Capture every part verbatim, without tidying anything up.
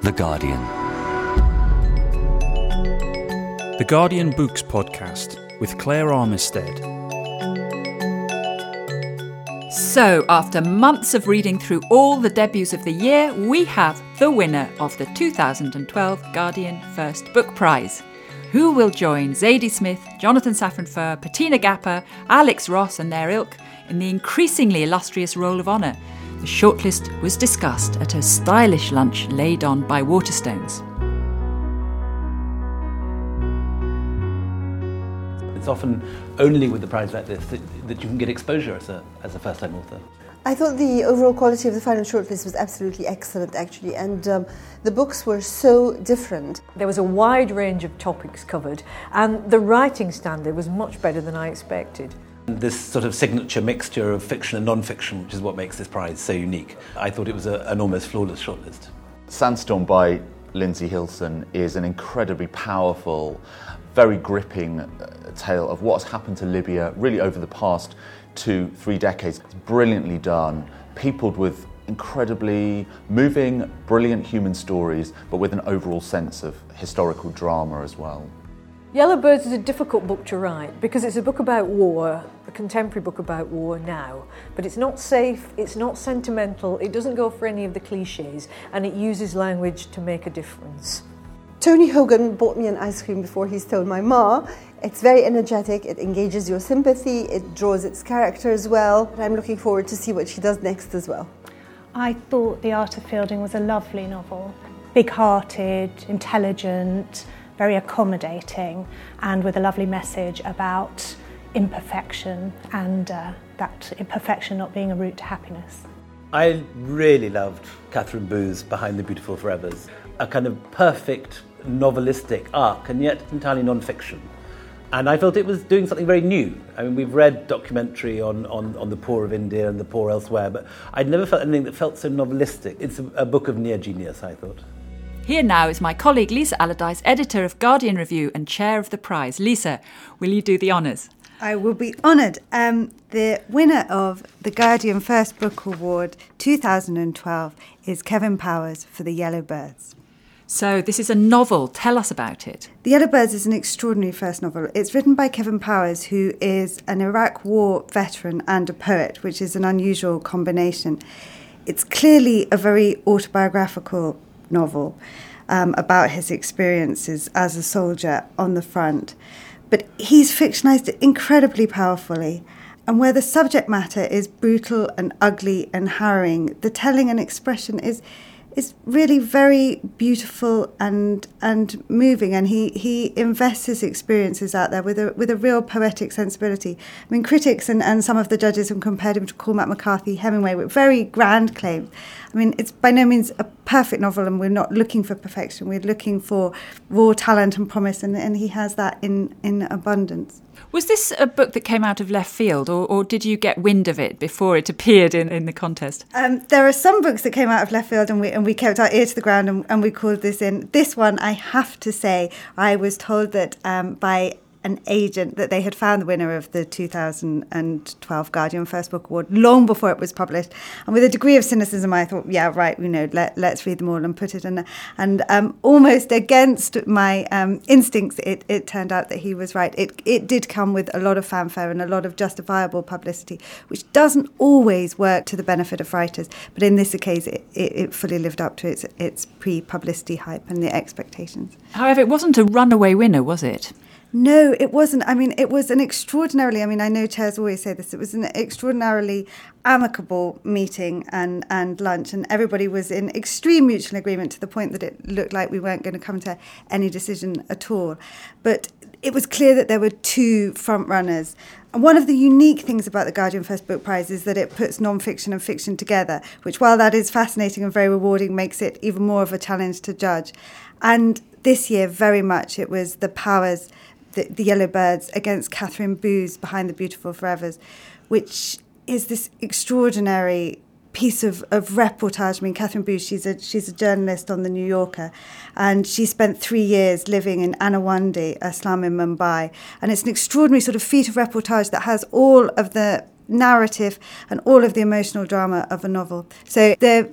The Guardian. The Guardian Books Podcast with Claire Armistead. So, after months of reading through all the debuts of the year, we have the winner of the two thousand twelve Guardian First Book Prize. Who will join Zadie Smith, Jonathan Safran Foer, Bettina Gapper, Alex Ross and their ilk in the increasingly illustrious Roll of Honour? The shortlist was discussed at a stylish lunch laid on by Waterstones. It's often only with a prize like this that, that you can get exposure as a, as a first-time author. I thought the overall quality of the final shortlist was absolutely excellent, actually, and um, the books were so different. There was a wide range of topics covered, and the writing standard was much better than I expected. This sort of signature mixture of fiction and non-fiction, which is what makes this prize so unique. I thought it was a, an almost flawless shortlist. Sandstorm by Lindsay Hilson is an incredibly powerful, very gripping uh, tale of what's happened to Libya really over the past two, three decades. It's brilliantly done, peopled with incredibly moving, brilliant human stories, but with an overall sense of historical drama as well. Yellowbirds is a difficult book to write because it's a book about war, a contemporary book about war now, but it's not safe, it's not sentimental, it doesn't go for any of the cliches, and it uses language to make a difference. Tony Hogan bought me an ice cream before he stole my ma. It's very energetic, it engages your sympathy, it draws its characters well. I'm looking forward to see what she does next as well. I thought The Art of Fielding was a lovely novel. Big-hearted, intelligent, very accommodating, and with a lovely message about imperfection and uh, that imperfection not being a route to happiness. I really loved Catherine Boo's Behind the Beautiful Forevers, a kind of perfect novelistic arc and yet entirely non-fiction. And I felt it was doing something very new. I mean, we've read documentary on, on, on the poor of India and the poor elsewhere, but I'd never felt anything that felt so novelistic. It's a, a book of near genius, I thought. Here now is my colleague Lisa Allardyce, editor of Guardian Review and chair of the prize. Lisa, will you do the honours? I will be honoured. Um, the winner of the Guardian First Book Award two thousand twelve is Kevin Powers for The Yellowbirds. So this is a novel. Tell us about it. The Yellowbirds is an extraordinary first novel. It's written by Kevin Powers, who is an Iraq War veteran and a poet, which is an unusual combination. It's clearly a very autobiographical novel um, about his experiences as a soldier on the front. But he's fictionalised it incredibly powerfully. And where the subject matter is brutal and ugly and harrowing, the telling and expression is is really very beautiful and and moving, and he, he invests his experiences out there with a with a real poetic sensibility. I mean, critics and, and some of the judges have compared him to Cormac McCarthy, Hemingway, with very grand claims. I mean, it's by no means a perfect novel, and we're not looking for perfection. We're looking for raw talent and promise, and, and he has that in, in abundance. Was this a book that came out of left field, or, or did you get wind of it before it appeared in, in the contest? Um, there are some books that came out of left field, and we and we kept our ear to the ground, and, and we called this in. This one, I have to say, I was told that um, by an agent that they had found the winner of the two thousand twelve Guardian First Book Award long before it was published. And with a degree of cynicism, I thought, yeah, right, you know, let, let's read them all and put it in. And um, almost against my um, instincts, it, it turned out that he was right. It, it did come with a lot of fanfare and a lot of justifiable publicity, which doesn't always work to the benefit of writers. But in this case, it, it, it fully lived up to its, its pre-publicity hype and the expectations. However, it wasn't a runaway winner, was it? No, it wasn't. I mean, it was an extraordinarily, I mean, I know chairs always say this, it was an extraordinarily amicable meeting and, and lunch, and everybody was in extreme mutual agreement to the point that it looked like we weren't going to come to any decision at all. But it was clear that there were two front runners. And one of the unique things about the Guardian First Book Prize is that it puts non-fiction and fiction together, which, while that is fascinating and very rewarding, makes it even more of a challenge to judge. And this year, very much, it was the Powers, the, the Yellowbirds against Catherine Boo's Behind the Beautiful Forevers, which is this extraordinary piece of, of reportage. I mean, Catherine Boo, she's a she's a journalist on The New Yorker, and she spent three years living in Anawandi, a slum in Mumbai. And it's an extraordinary sort of feat of reportage that has all of the narrative and all of the emotional drama of a novel. So the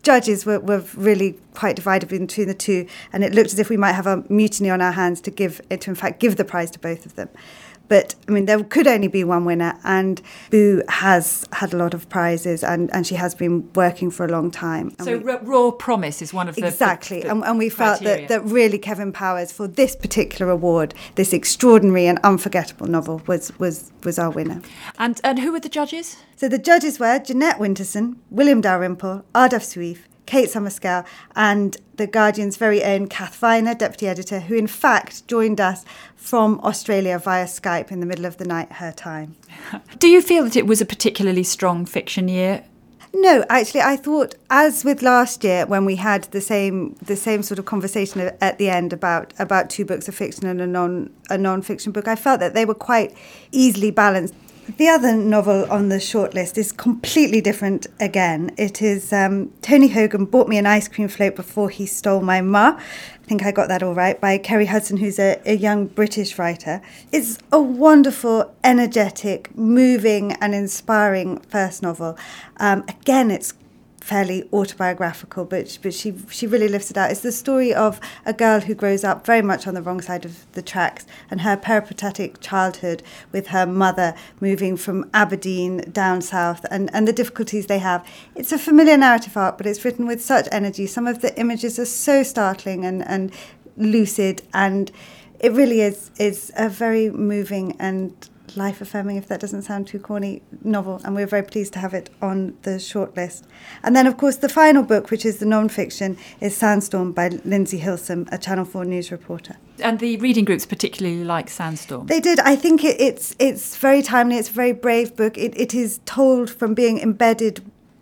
judges were, were really quite divided between the two, and it looked as if we might have a mutiny on our hands to give to in fact give the prize to both of them. But, I mean, there could only be one winner, and Boo has had a lot of prizes, and, and she has been working for a long time. And so we, Raw Promise is one of the... Exactly, the, the and, and we felt criteria. that, that really Kevin Powers, for this particular award, this extraordinary and unforgettable novel, was, was, was our winner. And, and who were the judges? So the judges were Jeanette Winterson, William Dalrymple, Ardaf Suif, Kate Summerscale, and the Guardian's very own Kath Viner, deputy editor, who in fact joined us from Australia via Skype in the middle of the night, her time. Do you feel that it was a particularly strong fiction year? No, actually, I thought, as with last year, when we had the same the same sort of conversation at the end about, about two books of fiction and a non a non-fiction book, I felt that they were quite easily balanced. The other novel on the shortlist is completely different again. It is um, Tony Hogan Bought Me an Ice Cream Float Before He Stole My Ma. I think I got that all right, by Kerry Hudson, who's a, a young British writer. It's a wonderful, energetic, moving and inspiring first novel. Um, again, it's fairly autobiographical, but but she she really lifts it out. It's the story of a girl who grows up very much on the wrong side of the tracks, and her peripatetic childhood with her mother moving from Aberdeen down south, and, and the difficulties they have. It's a familiar narrative arc, but it's written with such energy. Some of the images are so startling and, and lucid, and it really is is a very moving and life-affirming, if that doesn't sound too corny, novel, and we're very pleased to have it on the shortlist. And then, of course, the final book, which is the non-fiction, is Sandstorm by Lindsay Hilsum, a Channel four news reporter. And the reading groups particularly like Sandstorm. They did. I think it, it's it's very timely. It's a very brave book. It, it is told from being embedded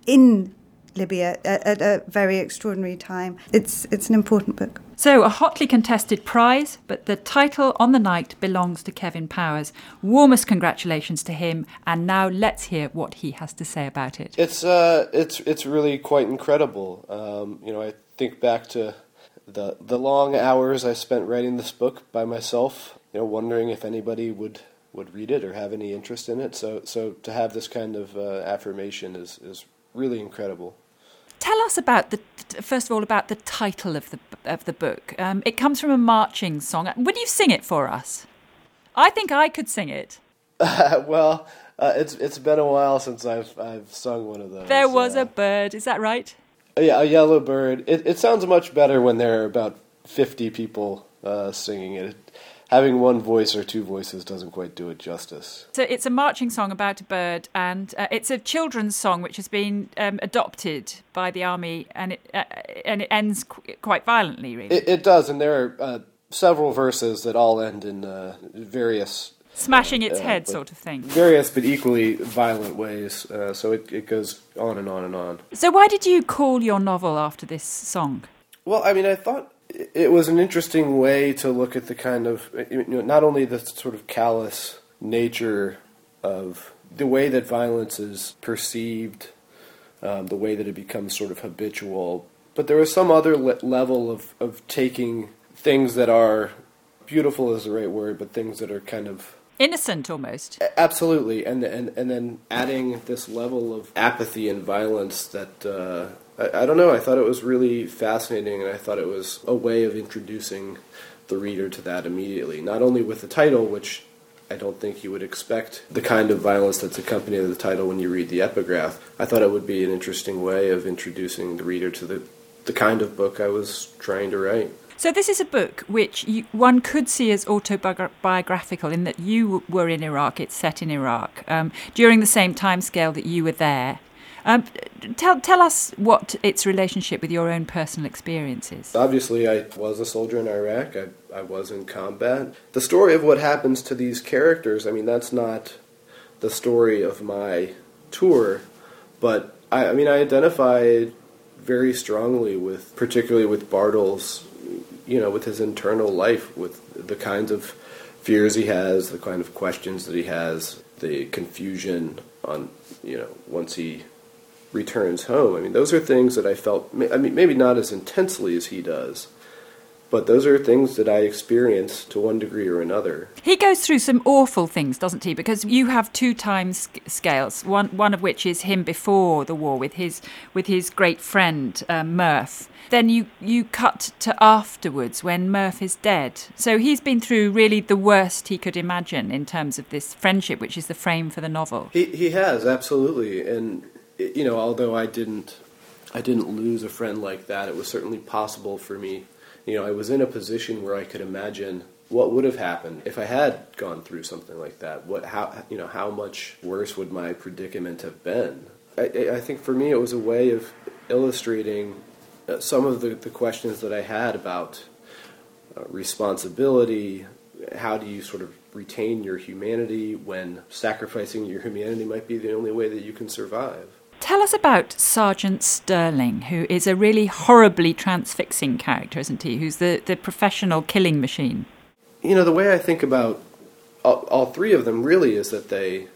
in Libya at, at a very extraordinary time. It's it's an important book. So, a hotly contested prize, but the title on the night belongs to Kevin Powers. Warmest congratulations to him, and now let's hear what he has to say about it. It's uh, it's it's really quite incredible. Um, you know, I think back to the the long hours I spent writing this book by myself. You know, wondering if anybody would, would read it or have any interest in it. So so to have this kind of uh, affirmation is is really incredible. Tell us about the first of all about the title of the of the book. Um, it comes from a marching song. Would you sing it for us? I think I could sing it. Uh, well, uh, it's it's been a while since I've I've sung one of those. There was uh, a bird. Is that right? Yeah, a yellow bird. It it sounds much better when there are about fifty people uh, singing it. Having one voice or two voices doesn't quite do it justice. So it's a marching song about a bird, and uh, it's a children's song which has been um, adopted by the army, and it uh, and it ends qu- quite violently, really. It, it does, and there are uh, several verses that all end in uh, various... Smashing its uh, head but sort of thing. Various but equally violent ways, uh, so it, it goes on and on and on. So why did you call your novel after this song? Well, I mean, I thought it was an interesting way to look at the kind of, you know, not only the sort of callous nature of the way that violence is perceived, um, the way that it becomes sort of habitual, but there was some other le- level of, of taking things that are, beautiful is the right word, but things that are kind of innocent almost. Absolutely, and and and then adding this level of apathy and violence that uh, I, I don't know. I thought it was really fascinating, and I thought it was a way of introducing the reader to that immediately. Not only with the title, which I don't think you would expect the kind of violence that's accompanied the title when you read the epigraph. I thought it would be an interesting way of introducing the reader to the the kind of book I was trying to write. So this is a book which you, one could see as autobiographical in that you were in Iraq, it's set in Iraq, um, during the same timescale that you were there. Um, tell tell us what its relationship with your own personal experience is. Obviously, I was a soldier in Iraq. I, I was in combat. The story of what happens to these characters, I mean, that's not the story of my tour, but I, I mean, I identified very strongly with, particularly with Bartles, you know, with his internal life, with the kinds of fears he has, the kind of questions that he has, the confusion on, you know, once he returns home. I mean, those are things that I felt, I mean, maybe not as intensely as he does, but those are things that I experience to one degree or another. He goes through some awful things, doesn't he? Because you have two time sc- scales, one one of which is him before the war with his with his great friend uh, Murph. Then you, you cut to afterwards when Murph is dead. So he's been through really the worst he could imagine in terms of this friendship, which is the frame for the novel. He he has, absolutely. And, you know, although I didn't I didn't lose a friend like that, it was certainly possible for me. You know, I was in a position where I could imagine what would have happened if I had gone through something like that. What, how, you know, how much worse would my predicament have been? I, I think for me it was a way of illustrating some of the, the questions that I had about uh, responsibility. How do you sort of retain your humanity when sacrificing your humanity might be the only way that you can survive? Tell us about Sergeant Sterling, who is a really horribly transfixing character, isn't he? Who's the, the professional killing machine. You know, the way I think about all, all three of them really is that they,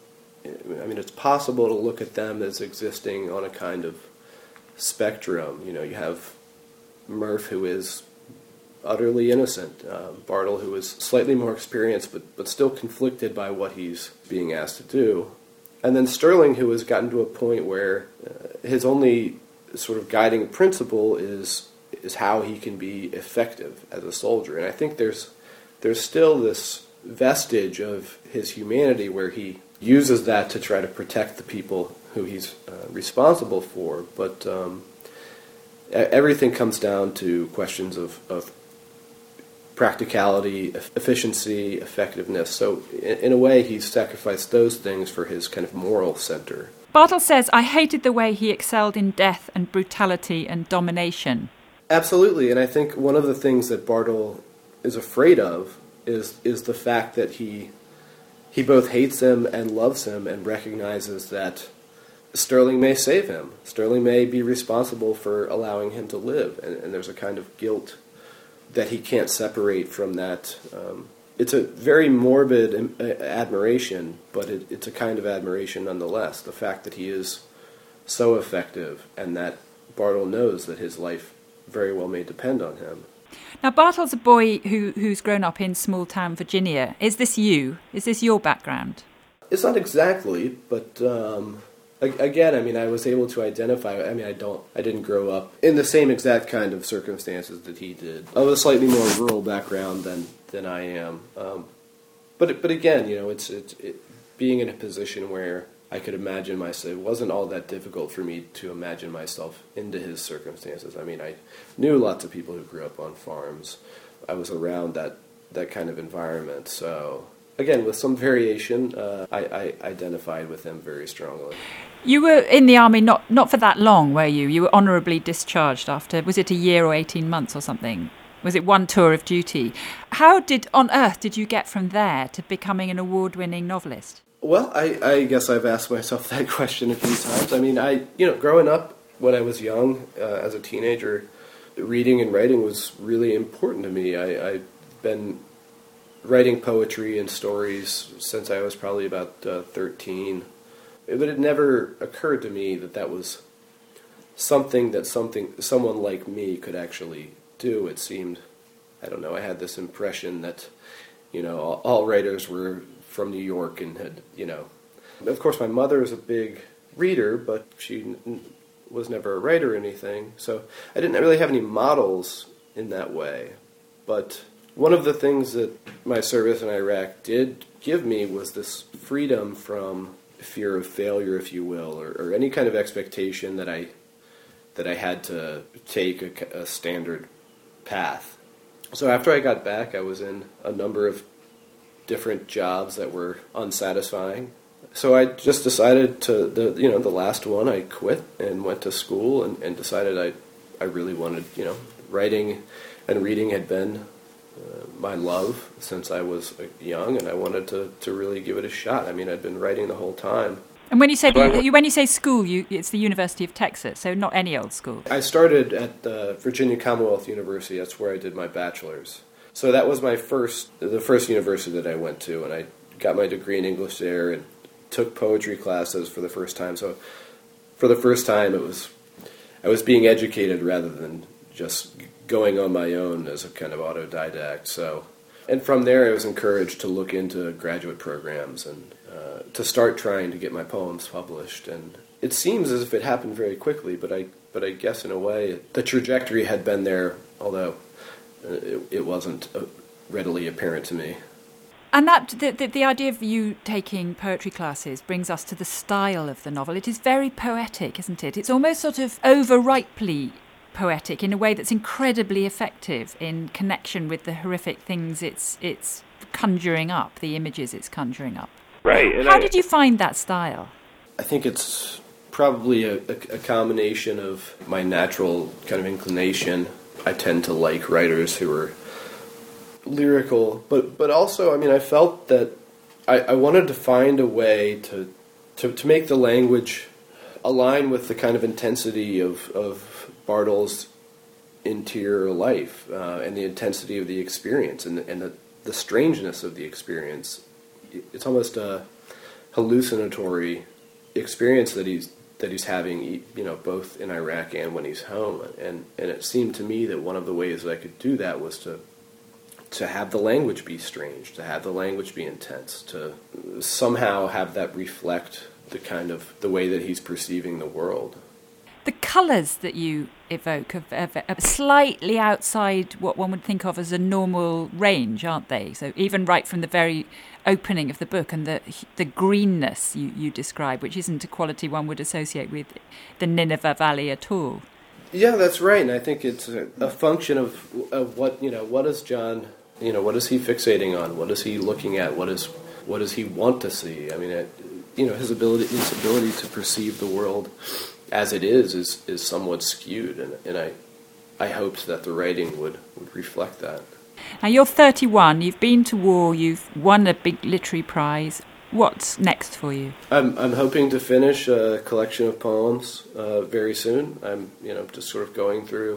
I mean, it's possible to look at them as existing on a kind of spectrum. You know, you have Murph, who is utterly innocent, uh, Bartle, who is slightly more experienced but, but still conflicted by what he's being asked to do. And then Sterling, who has gotten to a point where uh, his only sort of guiding principle is is how he can be effective as a soldier. And I think there's there's still this vestige of his humanity where he uses that to try to protect the people who he's uh, responsible for. But um, everything comes down to questions of, of practicality, efficiency, effectiveness. So in, in a way, he's sacrificed those things for his kind of moral center. Bartle says, I hated the way he excelled in death and brutality and domination. Absolutely, and I think one of the things that Bartle is afraid of is is the fact that he he both hates him and loves him and recognizes that Sterling may save him. Sterling may be responsible for allowing him to live, and, and there's a kind of guilt that he can't separate from that. Um, it's a very morbid admiration, but it, it's a kind of admiration nonetheless. The fact that he is so effective and that Bartle knows that his life very well may depend on him. Now, Bartle's a boy who who's grown up in small-town Virginia. Is this you? Is this your background? It's not exactly, but... Um, Again, I mean, I was able to identify. I mean, I don't. I didn't grow up in the same exact kind of circumstances that he did. I have a slightly more rural background than than I am. Um, but but again, you know, it's it's it, being in a position where I could imagine myself. It wasn't all that difficult for me to imagine myself into his circumstances. I mean, I knew lots of people who grew up on farms. I was around that that kind of environment, so. Again, with some variation, uh, I, I identified with him very strongly. You were in the army not, not for that long, were you? You were honourably discharged after, was it a year or eighteen months or something? Was it one tour of duty? How did on earth did you get from there to becoming an award-winning novelist? Well, I, I guess I've asked myself that question a few times. I mean, I you know, growing up when I was young, uh, as a teenager, reading and writing was really important to me. I, I've been writing poetry and stories since I was probably about uh, thirteen. But it never occurred to me that that was something that something someone like me could actually do. It seemed, I don't know, I had this impression that, you know, all, all writers were from New York and had, you know... Of course, my mother is a big reader, but she n- was never a writer or anything, so I didn't really have any models in that way. But one of the things that my service in Iraq did give me was this freedom from fear of failure, if you will, or, or any kind of expectation that I that I had to take a, a standard path. So after I got back, I was in a number of different jobs that were unsatisfying. So I just decided to, the you know, the last one, I quit and went to school and, and decided I, I really wanted, you know, writing and reading had been uh, my love since I was young, and I wanted to, to really give it a shot. I mean, I'd been writing the whole time. And when you say the, when you say school, you, it's the University of Texas, so not any old school. I started at uh, Virginia Commonwealth University. That's where I did my bachelor's. So that was my first, the first university that I went to, and I got my degree in English there and took poetry classes for the first time. So for the first time, it was I was being educated rather than just going on my own as a kind of autodidact. So, and from there I was encouraged to look into graduate programs and uh, to start trying to get my poems published. And it seems as if it happened very quickly, but I but I guess in a way the trajectory had been there, although it, it wasn't readily apparent to me. And that the, the, the idea of you taking poetry classes brings us to the style of the novel. It is very poetic, isn't it? It's almost sort of overripely poetic in a way that's incredibly effective in connection with the horrific things it's it's conjuring up, the images it's conjuring up. Right. And How I, did you find that style? I think it's probably a, a, a combination of my natural kind of inclination. I tend to like writers who are lyrical, but but also, I mean, I felt that I, I wanted to find a way to, to to make the language align with the kind of intensity of, of Bartol's interior life uh, and the intensity of the experience and, and the, the strangeness of the experience. It's almost a hallucinatory experience that he's that he's having, you know, both in Iraq and when he's home. And and it seemed to me that one of the ways that I could do that was to to have the language be strange, to have the language be intense, to somehow have that reflect the kind of the way that he's perceiving the world. The colours that you evoke are, are, are slightly outside what one would think of as a normal range, aren't they? So even right from the very opening of the book, and the the greenness you, you describe, which isn't a quality one would associate with the Nineveh Valley at all. Yeah, that's right, and I think it's a, a function of of what you know. What is John? You know, what is he fixating on? What is he looking at? What is what does he want to see? I mean, it, you know, his ability his ability to perceive the world as it is is, is somewhat skewed, and, and I I hoped that the writing would, would reflect that. Now you're thirty-one. You've been to war. You've won a big literary prize. What's next for you? I'm I'm hoping to finish a collection of poems uh, very soon. I'm you know just sort of going through.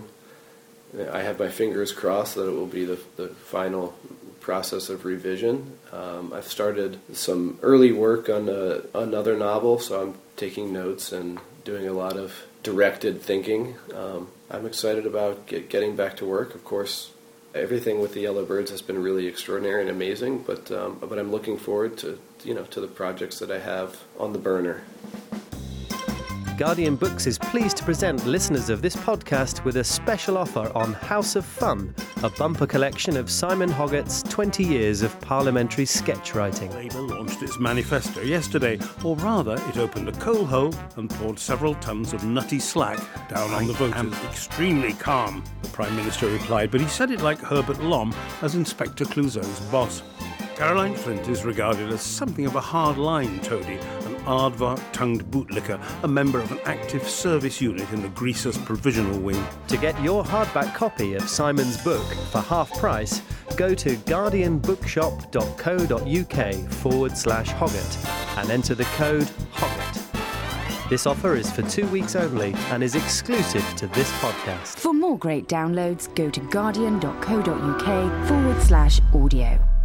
I have my fingers crossed that it will be the the final process of revision. Um, I've started some early work on a, another novel, so I'm taking notes and doing a lot of directed thinking. Um, I'm excited about get, getting back to work. Of course, everything with the Yellow Birds has been really extraordinary and amazing, but um, but I'm looking forward to you know to the projects that I have on the burner. Guardian Books is pleased to present listeners of this podcast with a special offer on House of Fun, a bumper collection of Simon Hoggart's twenty years of parliamentary sketch writing. Labour launched its manifesto yesterday, or rather, it opened a coal hole and poured several tons of nutty slack down on the voters. Extremely calm, the Prime Minister replied, but he said it like Herbert Lom as Inspector Clouseau's boss. Caroline Flint is regarded as something of a hard-line toady, an aardvark-tongued bootlicker, a member of an active service unit in the Greaser's Provisional Wing. To get your hardback copy of Simon's book for half price, go to guardianbookshop.co.uk forward slash Hoggart and enter the code Hoggart. This offer is for two weeks only and is exclusive to this podcast. For more great downloads, go to guardian.co.uk forward slash audio.